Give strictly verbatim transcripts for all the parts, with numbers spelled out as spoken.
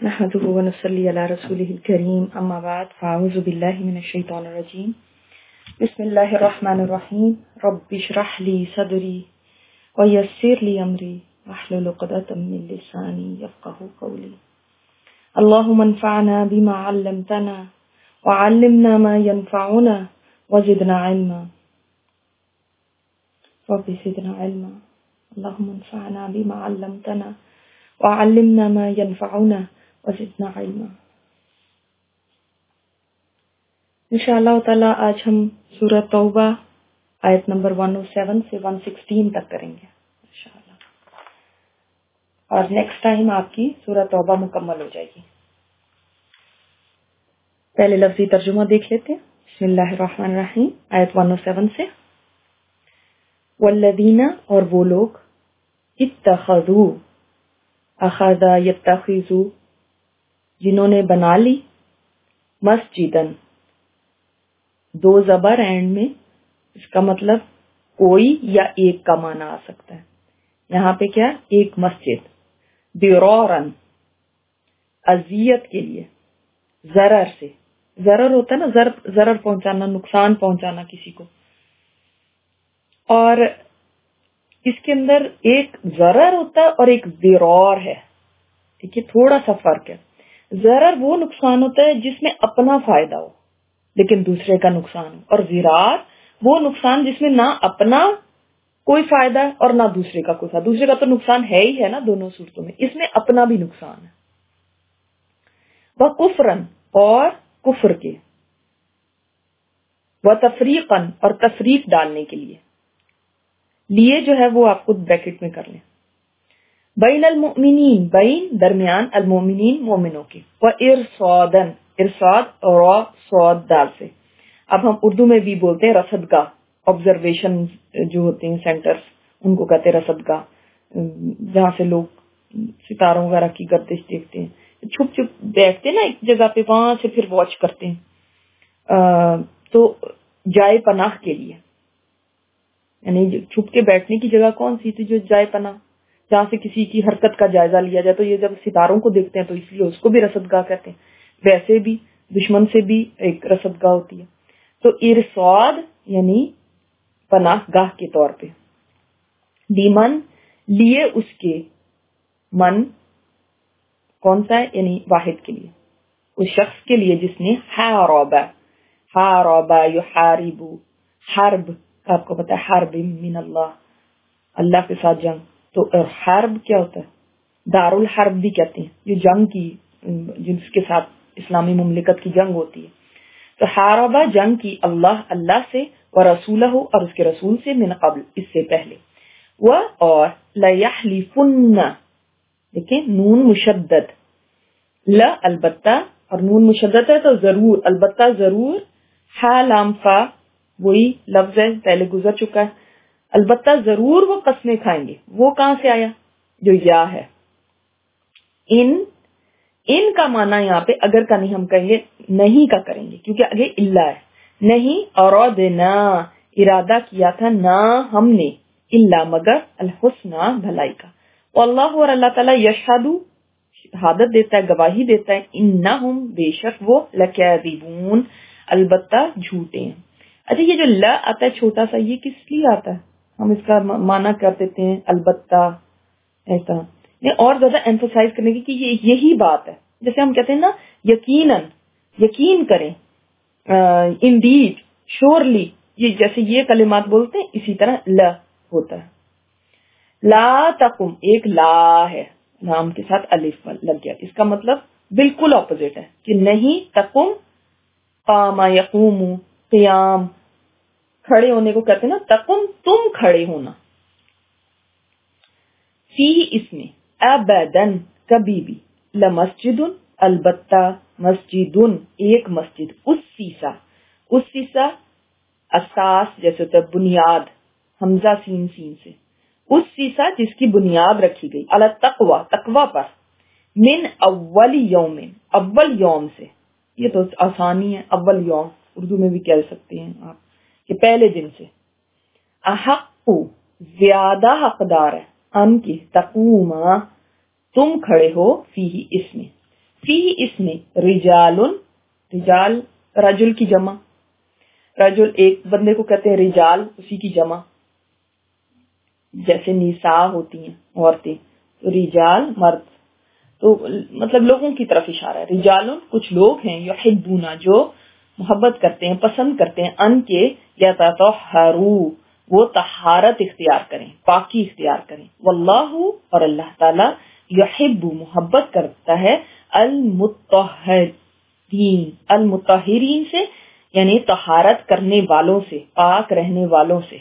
نحمده ونصلي على رسوله الكريم اما بعد فاعوذ بالله من الشيطان الرجيم بسم الله الرحمن الرحيم رب اشرح لي صدري ويسر لي امري واحلل عقدة من لساني يفقهوا قولي اللهم انفعنا بما علمتنا وعلمنا ما ينفعنا وزدنا علما رب زدنا علما اللهم انفعنا بما علمتنا وعلمنا ما ينفعنا وزدنا علما. انشاءاللہ تعالی آج ہم سورہ توبہ آیت نمبر ایک سو سات سے ایک سو سولہ تک کریں گے انشاءاللہ، اور نیکسٹ ٹائم آپ کی سورہ توبہ مکمل ہو جائے گی. پہلے لفظی ترجمہ دیکھ لیتے ہیں. بسم اللہ الرحمن الرحیم، آیت ایک سو سات سے. والذین، اور وہ لوگ، اتخذوا، اخذ یتخذو، جنہوں نے بنا لی، مسجدن، دو زبر اینڈ میں، اس کا مطلب کوئی یا ایک کا معنی آ سکتا ہے. یہاں پہ کیا؟ ایک مسجد. ضرورن، اذیت کے لیے، ضرر سے، ضرر ہوتا ہے نا، ضرر ضرر پہنچانا، نقصان پہنچانا کسی کو. اور اس کے اندر ایک ضرر ہوتا ہے اور ایک ضرور ہے. ٹھیک ہے، تھوڑا سا فرق ہے. ضرر وہ نقصان ہوتا ہے جس میں اپنا فائدہ ہو لیکن دوسرے کا نقصان ہو، اور ضرار وہ نقصان جس میں نہ اپنا کوئی فائدہ ہے اور نہ دوسرے کا کوئی فائدہ. دوسرے کا تو نقصان ہے ہی ہے نا دونوں صورتوں میں، اس میں اپنا بھی نقصان ہے. وہ کفرن، اور کفر کے، وہ تفریقن، اور تفریق ڈالنے کے لیے. لیے جو ہے وہ آپ خود بریکٹ میں کر لیں. بین المؤمنین، بین درمیان، المؤمنین مومنوں کے، و ارصادن، ارصاد اور صاد دال سے. اب ہم اردو میں بھی بولتے ہیں رصدگاہ، آبزرویشن جو ہوتے ہیں سینٹرز، ان کو کہتے ہیں رصدگاہ، جہاں سے لوگ ستاروں وغیرہ کی گردش دیکھتے ہیں. چھپ چھپ بیٹھتے نا ایک جگہ پہ، وہاں سے پھر واچ کرتے ہیں. آ, تو جائے پناہ کے لیے، یعنی چھپ کے بیٹھنے کی جگہ کون سی تھی؟ جو جائے پناہ، جہاں سے کسی کی حرکت کا جائزہ لیا جائے. تو یہ جب ستاروں کو دیکھتے ہیں تو اس لیے اس کو بھی رصدگاہ کہتے ہیں. ویسے بھی دشمن سے بھی ایک رصدگاہ ہوتی ہے. تو ارصاد یعنی پناہ گاہ کے طور پہ. لیمن، لیے اس کے، من کون سا ہے؟ یعنی واحد کے لیے، اس شخص کے لیے جس نے حارب، حارب یحارب، حرب آپ کو پتا ہے، حرب من اللہ، اللہ کے ساتھ جنگ. تو حرب کیا ہوتا ہے؟ دار الحرب بھی کہتے ہیں، جو جنگ کی، جس کے ساتھ اسلامی مملکت کی جنگ ہوتی ہے. تو حاربہ جنگ کی، اللہ اللہ سے، و رسولہ اور اس کے رسول سے، من قبل اس سے پہلے. و اور لیحلفن، دیکھیں نون مشدد، لا البتہ، اور نون مشدد ہے تو ضرور، البتہ ضرور، ہا لام فا وہی لفظ ہے، پہلے گزر چکا ہے. البتہ ضرور وہ قسمیں کھائیں گے. وہ کہاں سے آیا؟ جو یا ہے. ان ان کا معنی یہاں پہ اگر کا نہیں ہم کہیں گے، نہیں کا کریں گے، کیونکہ آگے اللہ ہے. نہیں، ارادنا، ارادہ کیا تھا، نہ ہم نے، اللہ مگر، الحسنہ بھلائی کا. واللہ، اور اللہ تعالیٰ، یشہد شہادت دیتا ہے، گواہی دیتا ہے، انہم بے شک وہ، لکاذبون البتہ جھوٹے ہیں. اچھا، یہ جو لا آتا ہے چھوٹا سا، یہ کس لیے آتا ہے؟ ہم اس کا معنی کر دیتے ہیں البتہ، ایسا اور زیادہ ایمفسائز کرنے کی کہ یہ یہی بات ہے. جیسے ہم کہتے ہیں نا یقیناً، یقین کریں، انڈیڈ، شورلی، یہ جیسے یہ کلمات بولتے ہیں اسی طرح لا ہوتا ہے. لا تقم، ایک لا ہے، نام کے ساتھ الف لگ گیا. اس کا مطلب بالکل اپوزٹ ہے کہ نہیں. تقم، قام یقوم، قیام، کھڑے ہونے کو کہتے ہیں نا. تقم، تم کھڑے ہونا. فی، اس میں، ابدن، کبھی بھی، لمسجد، البتہ، مسجد، ایک مسجد، اس سیسا، اس سیسا، اساس جیسے ہوتا ہے بنیاد، حمزہ سین سین سے، اس سیسا جس کی بنیاد رکھی گئی، علی التقوی، تقوی پر، من اول یوم، اول یوم سے. یہ تو آسانی ہے، اول یوم اردو میں بھی کہہ سکتے ہیں آپ کہ پہلے دن سے. احق، زیادہ حقدار ہے، ان کی، تقوما، تم کھڑے ہو، فی، اس میں. فی اس میں رجال، رجال رجل کی جمع، رجل ایک بندے کو کہتے ہیں، رجال اسی کی جمع، جیسے نساء ہوتی ہیں عورتیں، تو رجال مرد، تو مطلب لوگوں کی طرف اشارہ ہے. رجال کچھ لوگ ہیں، یحبون جو محبت کرتے ہیں، پسند کرتے ہیں، ان کے یتطہروا وہ طہارت اختیار کریں، پاکی اختیار کریں. واللہ اور اللہ تعالی یحب محبت کرتا ہے المطہرین، المطہرین سے یعنی طہارت کرنے والوں سے، پاک رہنے والوں سے.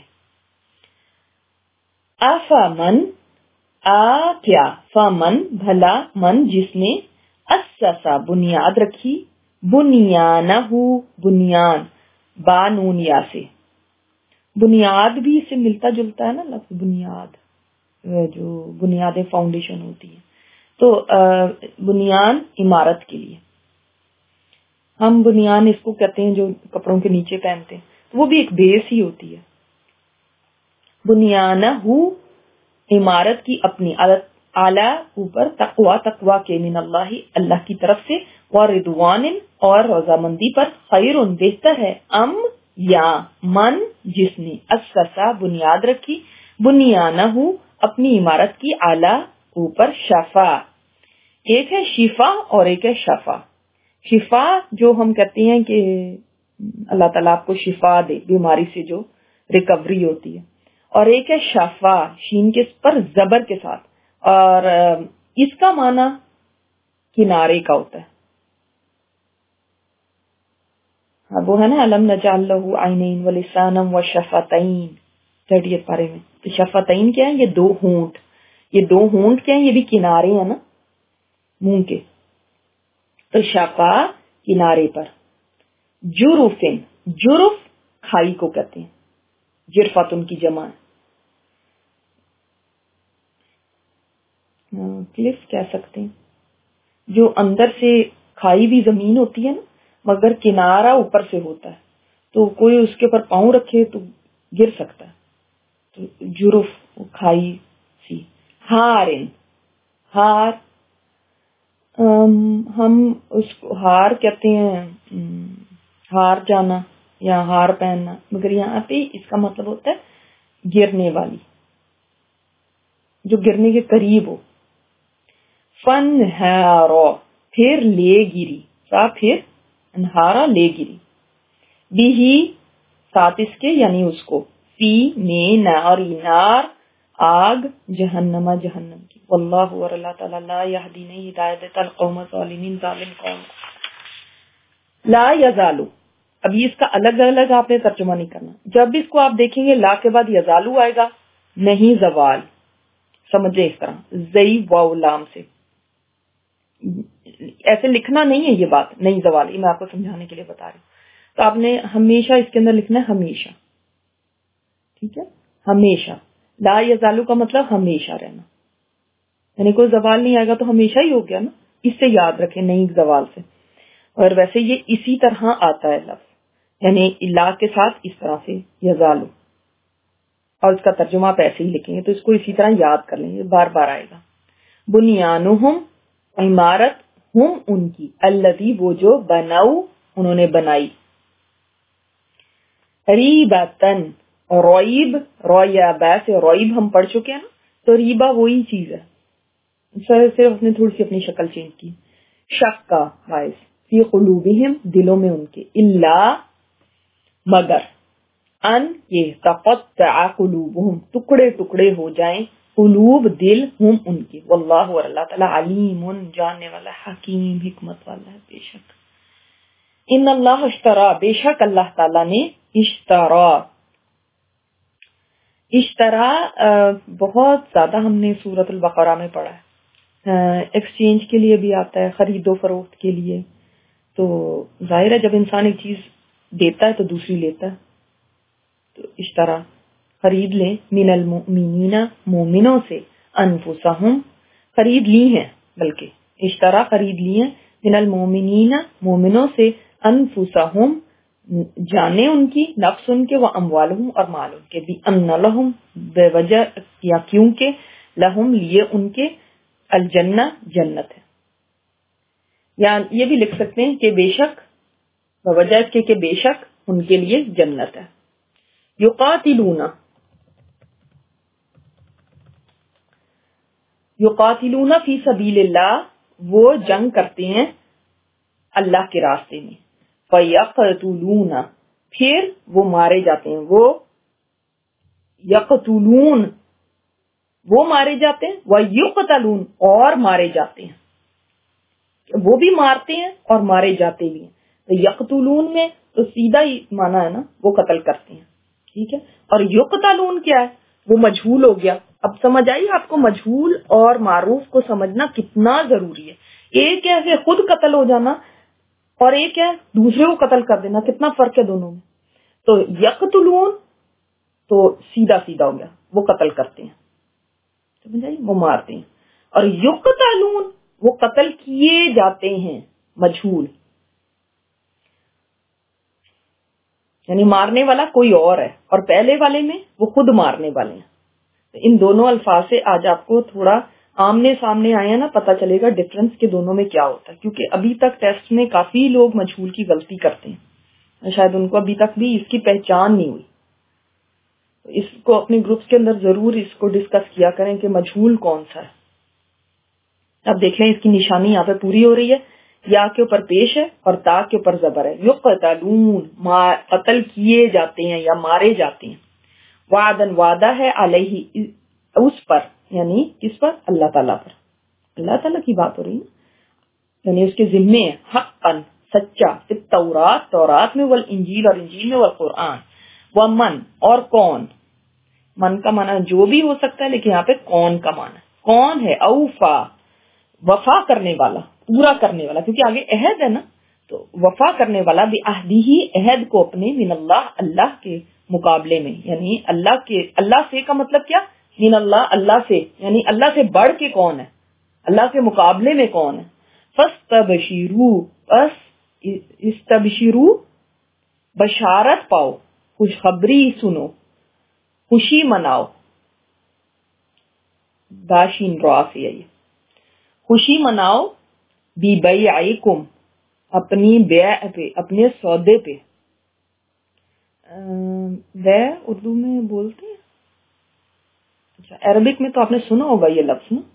افمن آ کیا، فمن بھلا، من جس نے، اسسا بنیاد رکھی، بنیانہ بنیان، بانون یا سے، بنیاد بھی اس سے ملتا جلتا ہے نا لفظ بنیاد، جو بنیادیں فاؤنڈیشن ہوتی ہے، تو بنیان عمارت کے لیے. ہم بنیان اس کو کہتے ہیں جو کپڑوں کے نیچے پہنتے ہیں، وہ بھی ایک بیس ہی ہوتی ہے. بنیانہ عمارت کی اپنی، اعلیٰ اوپر، تقوا تقوا کے، من اللہ اللہ کی طرف سے، ورضوان اور رضامندی پر، خیر بہتر ہے، ام یا من جس نے، اسسا بنیاد رکھی، بنیانہ اپنی عمارت کی، اعلیٰ اوپر، شفا ایک ہے شفا اور ایک ہے شفا. شفا جو ہم کہتے ہیں کہ اللہ تعالیٰ آپ کو شفا دے بیماری سے جو ریکوری ہوتی ہے، اور ایک ہے شفا شین کے پر زبر کے ساتھ، اور اس کا معنی کنارے کا ہوتا ہے. وہ ہے نا علم نجعل لہ عینین ولسانا وشفتین، تھرٹیتھ پارے میں. تو شفتین کیا ہیں؟ یہ دو ہونٹ، یہ دو ہونٹ کیا ہیں؟ یہ بھی کنارے ہیں نا منہ کے. تو شفا کنارے پر. جرفن، جرف کھائی کو کہتے ہیں، جرفتن کی جمع ہے. کلف کہہ سکتے ہیں، جو اندر سے کھائی بھی زمین ہوتی ہے نا، مگر کنارہ اوپر سے ہوتا ہے، تو کوئی اس کے اوپر پاؤں رکھے تو گر سکتا ہے. تو جرف کھائی سی. ہارن، ہار ہم اس کو ہار کہتے ہیں، ہار جانا یا ہار پہننا، مگر یہاں پہ اس کا مطلب ہوتا ہے گرنے والی، جو گرنے کے قریب ہو. فن ہارو پھر لے گری، سا پھر انہارا لے گری، بھی ساتھ اس کے یعنی اس کو، فی میں ناری نار آگ، جہنم جہنم کی. واللہ اور اللہ تعالیٰ لا یہدی نہیں ہدایت دیتا القوم الظالمین ظالم قوم. لا یزالو، ابھی اس کا الگ الگ آپ نے ترجمہ نہیں کرنا. جب اس کو آپ دیکھیں گے لا کے بعد یزالو آئے گا، نہیں زوال، سمجھے اس طرح زئی واو لام سے. ایسے لکھنا نہیں ہے یہ بات، نہیں زوال، یہ میں آپ کو سمجھانے کے لیے بتا رہی ہوں. تو آپ نے ہمیشہ اس کے اندر لکھنا ہے ہمیشہ، ٹھیک ہے، ہمیشہ. لا یزالو کا مطلب ہمیشہ رہنا، یعنی کوئی زوال نہیں آئے گا تو ہمیشہ ہی ہو گیا نا. اس سے یاد رکھیں، نہیں زوال سے. اور ویسے یہ اسی طرح آتا ہے لفظ، یعنی لا کے ساتھ اس طرح سے یزالو، اور اس کا ترجمہ آپ ایسے ہی لکھیں گے تو اس کو اسی طرح یاد کر لیں گے، بار بار آئے گا. بنیانہم عمارت، ہم ان کی، الذی وہ جو، بناؤ انہوں نے بنائی. ریبتن، رویب، رویابا سے رویب ہم پڑھ چکے ہیں نا، تو ریبا وہی چیز ہے، صرف اس نے تھوڑی سی اپنی شکل چینج کی. شک کا باعث، فی قلوبہم دلوں میں ان کے، الا مگر، ان یہ، تقطع قلوبہم ٹکڑے ٹکڑے ہو جائیں، قلوب دل، ہم ان کے. واللہ اور اللہ تعالیٰ علیم جاننے والا، حکیم حکمت والا ہے. بے شک ان اللہ اشترا، بے شک اللہ تعالیٰ نے، اشترا، اشترا بہت زیادہ ہم نے سورۃ البقرہ میں پڑھا ہے. ایکسچینج کے لیے بھی آتا ہے، خرید و فروخت کے لیے. تو ظاہر ہے جب انسان ایک چیز دیتا ہے تو دوسری لیتا ہے. تو اشترا خرید لیں، من المؤمنین مومنوں سے، انفسہم خرید لی ہیں، بلکہ اشترا خرید لی ہیں، من المؤمنین مومنوں سے، انفسہم جانے ان کی، نفس ان کے، و اموالہم اور مال ان کے، بھی ان لہم بے وجہ یا کیونکہ، لہم لیے ان کے، الجنہ جنت ہے. یا یہ بھی لکھ سکتے ہیں کہ بے شک، بوجہ اس کے کہ بے شک ان کے لیے جنت ہے. یقاتلون، یقاتلون فی سبیل اللہ، وہ جنگ کرتے ہیں اللہ کے راستے میں. فیقتلون، پھر وہ مارے جاتے ہیں. وہ یقتلون، وہ مارے جاتے ہیں. ویقتلون، اور مارے جاتے ہیں. وہ بھی مارتے ہیں اور مارے جاتے بھی ہیں. تو یقتلون میں تو سیدھا ہی مانا ہے نا، وہ قتل کرتے ہیں. ٹھیک ہے. اور یقتلون کیا ہے؟ وہ مجہول ہو گیا. اب سمجھ آئی آپ کو مجہول اور معروف کو سمجھنا کتنا ضروری ہے. ایک ہے کہ خود قتل ہو جانا اور ایک ہے دوسرے کو قتل کر دینا، کتنا فرق ہے دونوں میں. تو یقتلون تو سیدھا سیدھا ہو گیا، وہ قتل کرتے ہیں، سمجھ آئی، وہ مارتے ہیں. اور یقتلون وہ قتل کیے جاتے ہیں، مجہول، یعنی مارنے والا کوئی اور ہے، اور پہلے والے میں وہ خود مارنے والے ہیں. ان دونوں الفاظ سے آج آپ کو تھوڑا آمنے سامنے آئے ہیں نا، پتہ چلے گا ڈفرنس کے دونوں میں کیا ہوتا ہے. کیونکہ ابھی تک ٹیسٹ میں کافی لوگ مجہول کی غلطی کرتے ہیں، شاید ان کو ابھی تک بھی اس کی پہچان نہیں ہوئی. اس کو اپنے گروپس کے اندر ضرور اس کو ڈسکس کیا کریں کہ مجہول کون سا ہے. اب دیکھ لیں اس کی نشانی یہاں پہ پوری ہو رہی ہے. یا کے اوپر پیش ہے اور تا کے اوپر زبر ہے. یقتلون، قتل کیے جاتے ہیں یا مارے جاتے ہیں. وعدن، وعدہ ہے، علیہ، اس پر، یعنی کس پر؟ اللہ تعالیٰ پر. اللہ تعالیٰ کی بات ہو رہی ہے، یعنی اس کے ذمے ہے. حقاً، سچا، تورات، تورات میں، والانجیل، اور انجیل میں، والقرآن. ومن، اور کون. من کا معنی جو بھی ہو سکتا ہے، لیکن یہاں پہ کون کا معنی. کون ہے؟ اوفا، وفا کرنے والا، پورا کرنے والا، کیونکہ آگے عہد ہے نا، تو وفا کرنے والا بعہدہ، عہد کو اپنے، من اللہ، اللہ کے مقابلے میں، یعنی اللہ کے، اللہ سے کا مطلب کیا؟ من اللہ، اللہ سے، یعنی اللہ سے بڑھ کے کون ہے، اللہ کے مقابلے میں کون ہے. فاستبشروا، بس استبشروا، بشارت پاؤ، خوشخبری سنو، خوشی مناؤ. داشین را سے آئی، خوشی مناؤ، بی بیعکم، اپنی بیع پہ، اپنے سودے پہ. بیع اردو میں بولتے ہیں، اچھا عربک میں تو آپ نے سنا ہوگا یہ لفظ نا.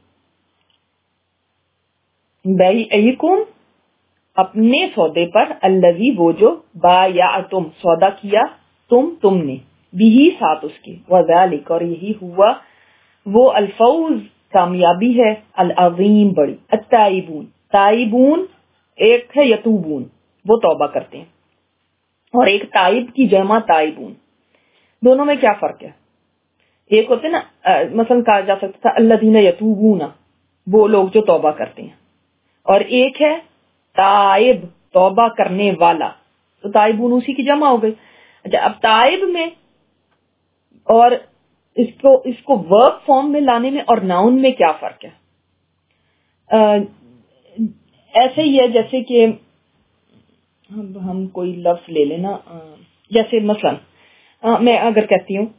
بیعکم، اپنے سودے پر، الذی، وہ جو، بایعتم، سودا کیا تم، تم نے، بھی، ساتھ اس کے، وذالک، اور یہی ہوا وہ، الفوز، کامیابی ہے، العظیم، بڑی. التائبون، تائبون ایک ہے، یتوبون وہ توبہ کرتے ہیں، اور ایک تائب کی جمع تائبون. دونوں میں کیا فرق ہے؟ ایک ہوتے نا، مثلا کہا جا سکتا تھا الذین یتوبون، وہ لوگ جو توبہ کرتے ہیں، اور ایک ہے تائب، توبہ کرنے والا، تو تائبون اسی کی جمع ہو گئی. اچھا اب تائب میں اور اس کو اس کو ورب فارم میں لانے میں اور ناؤن میں کیا فرق ہے؟ ایسے ہی ہے جیسے کہ ہم کوئی لفظ لے لینا، جیسے مثلا میں اگر کہتی ہوں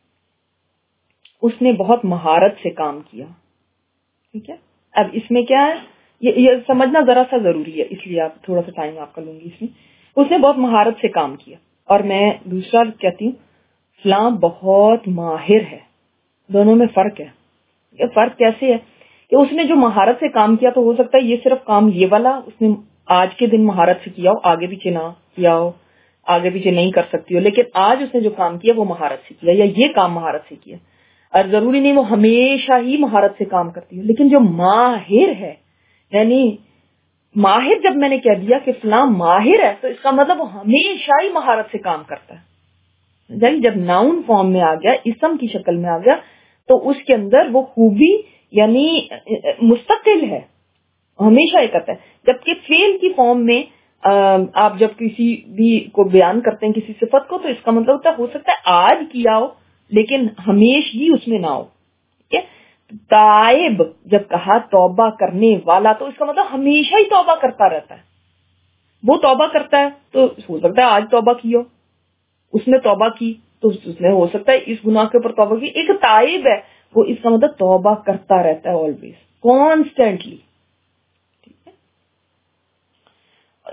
اس نے بہت مہارت سے کام کیا، ٹھیک ہے. اب اس میں کیا ہے، یہ, یہ سمجھنا ذرا سا ضروری ہے، اس لیے آپ تھوڑا سا ٹائم آپ کا لوں گی. اس میں اس نے بہت مہارت سے کام کیا، اور میں دوسرا کہتی ہوں فلاں بہت ماہر ہے. دونوں میں فرق ہے. یہ فرق کیسے ہے کہ اس نے جو مہارت سے کام کیا تو ہو سکتا ہے یہ صرف کام یہ والا اس نے آج کے دن مہارت سے کیا ہو، آگے پیچھے نہ کیا ہو، آگے پیچھے نہیں کر سکتی ہو، لیکن آج اس نے جو کام کیا وہ مہارت سے کیا، یا یہ کام مہارت سے کیا. اور ضروری نہیں وہ ہمیشہ ہی مہارت سے کام کرتی ہو، لیکن جو ماہر ہے، یعنی ماہر جب میں نے کہہ دیا کہ فلاں ماہر ہے تو اس کا مطلب وہ ہمیشہ ہی مہارت سے کام کرتا ہے. جب ناؤن فارم میں آ گیا، اسم کی شکل میں آ گیا، تو اس کے اندر وہ خوبی یعنی مستقل ہے، ہمیشہ یہ کرتا ہے. جبکہ فعل کی فارم میں آپ جب کسی بھی کو بیان کرتے ہیں کسی صفت کو، تو اس کا مطلب ہوتا ہے ہو سکتا ہے آج کیا ہو لیکن ہمیشگی اس میں نہ ہو. ٹھیک ہے. تائب جب کہا توبہ کرنے والا، تو اس کا مطلب ہمیشہ ہی توبہ کرتا رہتا ہے. وہ توبہ کرتا ہے تو ہو سکتا ہے آج توبہ کی ہو، اس نے توبہ کی تو اس نے ہو سکتا ہے اس گناہ کے اوپر توبہ کی. ایک تائب ہے، وہ اس کا مطلب توبہ کرتا رہتا ہے، آلویز، کانسٹینٹلی. ٹھیک ہے.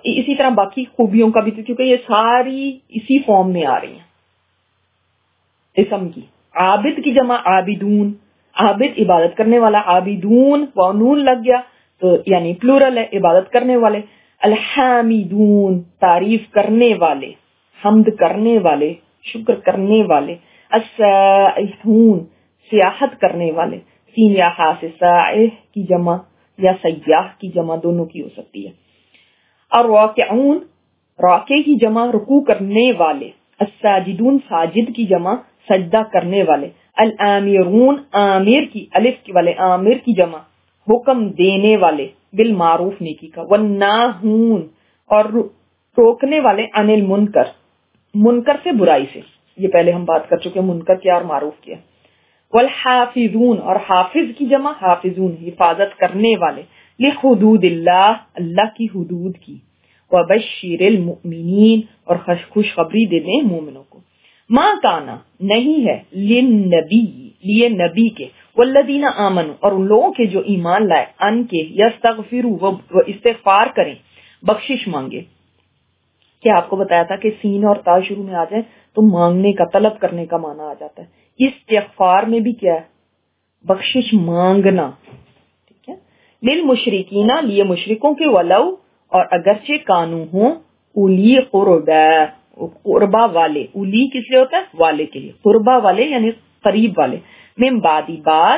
اسی طرح باقی خوبیوں کا بھی، کیونکہ یہ ساری اسی فارم میں آ رہی ہیں اسم کی. عابد کی جمع عابدون، عابد عبادت کرنے والا، عابدون و نون لگ گیا تو یعنی پلورل ہے، عبادت کرنے والے. الحامدون تعریف کرنے والے، حمد کرنے والے، شکر کرنے والے. السائحون سیاحت کرنے والے. سیاحہ سے سائح کی جمع یا سیاح کی جمع دونوں کی ہو سکتی ہے. الراکعون راکع کی جمع رکوع کرنے والے. الساجدون ساجد کی جمع سجدہ کرنے والے. الامرون آمر کی الف کی والے آمر کی جمع حکم دینے والے بالمعروف نیکی کا. والناہون اور روکنے والے عن المنکر منکر سے برائی سے، یہ پہلے ہم بات کر چکے منکر کیا اور معروف کیا. والحافظون اور حافظ کی جمع حافظون حفاظت کرنے والے. لحدود اللہ اللہ کی حدود کی. وبشر المؤمنین اور خوشخبری دے دیں مومنوں کو. ما کانا نہیں ہے للنبی لیے نبی کے والذین آمنوا اور ان لوگوں کے جو ایمان لائے ان کے یستغفروا و استغفار کریں بخشش مانگے. کیا آپ کو بتایا تھا کہ سین اور تا شروع میں آ جائیں تو مانگنے کا طلب کرنے کا معنی آ جاتا ہے. استغفار میں بھی کیا ہے بخشش مانگنا. ٹھیک ہے. للمشرکین لیے مشرکوں کے ولو اور اگرچہ کانو ہوں اولی قربا قربا والے. اولی کس لیے ہوتا ہے والے کے لیے، قربا والے یعنی قریب والے. من بعدی بعد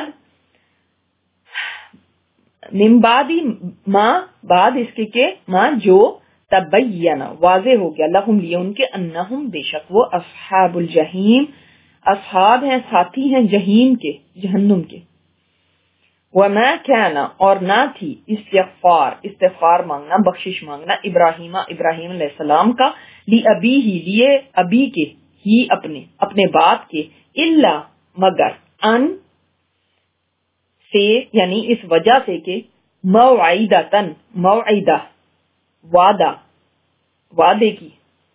من بعدی ما بعد اس کے کہ ما جو تبین واضح ہو گیا لہم لیے ان کے انہم بے شک وہ اصحاب الجحیم اصحاب ہیں ساتھی ہیں جہیم کے جہنم کے. وما کان اور نہ تھی استغفار استغفار مانگنا بخشش مانگنا ابراہیم ابراہیم علیہ السلام کا لی ابی ہی لیے ابی کے ہی اپنے اپنے باپ کے الا مگر ان سے یعنی اس وجہ سے کہ موعدتن موعدہ وعدہ وعدے کی.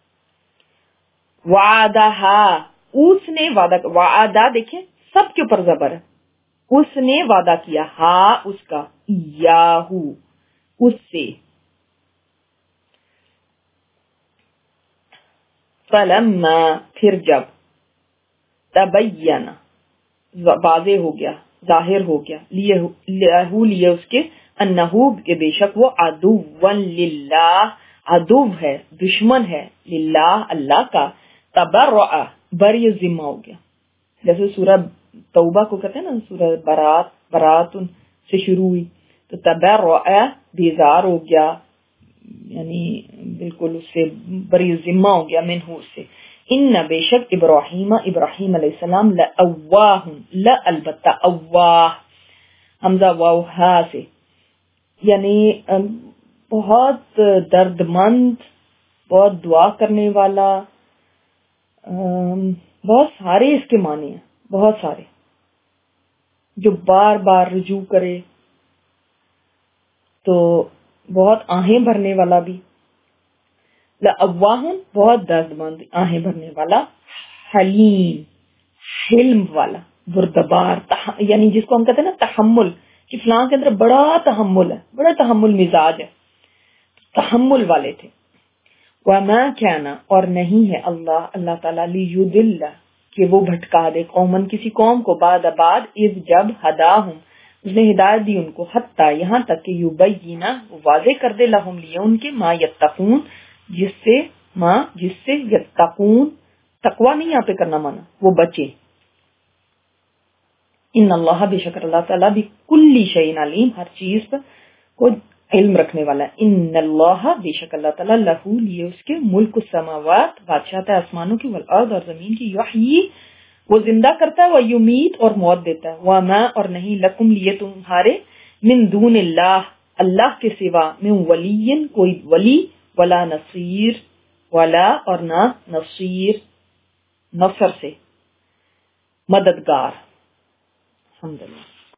وعدہا اس نے وعدہ وعدہ دیکھیں سب کے اوپر زبر ہے. اس نے وعدہ کیا ہاں اس کا یاہو اس سے. فلما پھر جب تبین واضح ہو گیا ظاہر ہو گیا لیے لہو لیے اس کے انہو کے بے شک وہ عدو للہ عدو ہے دشمن ہے للہ اللہ کا. تبرع بری ذمہ ہو گیا. جیسے سورہ توبہ کو کہتے ہیں نا سورہ برات برات سے شروع ہوئی تو تبرع بیزار ہو گیا یعنی بالکل اس سے بری ذمہ ہو گیا منہ سے. ان بے شک ابراہیم ابراہیم علیہ السلام لأواہ لا البتہ اواہ حمزہ واو ہا سے یعنی بہت درد مند بہت دعا کرنے والا. بہت سارے اس کے معنی ہیں بہت سارے جو بار بار رجوع کرے تو بہت آہیں بھرنے والا بھی. لأواہ بہت درد مند آہیں بھرنے والا. حلیم حلم والا بردبار یعنی جس کو ہم کہتے ہیں نا تحمل کہ فلاں کے اندر بڑا تحمل ہے بڑا تحمل مزاج ہے تحمل والے تھے. وما كان اور نہیں ہے اللہ اللہ تعالیٰ لیضل کہ وہ بھٹکا دے قومن کسی قوم کو بعد بعد اذ جب ہداہم اس نے ہدایت دی ان کو حتی یہاں تک کہ یبین واضح کر دے لہم لیے ان کے ما یتقون جس سے ما جس سے یتقون تقوی نہیں یہاں پہ کرنا مانا وہ بچے. ان اللہ بے شک اللہ تعالیٰ بھی کلی شیء علیم ہر چیز کو علم رکھنے والا ہے. ان اللہ بے شک اللہ تعالیٰ لہو لیے اس کے ملک السماوات بادشاہت ہے آسمانوں کی والارض اور زمین کی. یحیی وہ زندہ کرتا ہے ویمیت اور موت دیتا ہے. وما اور نہیں لکم لیے تمہارے من دون اللہ اللہ کے سوا من ولی کوئی ولی ولا نصیر ولا اور نہ نصیر نصر سے مددگار. الحمدللہ.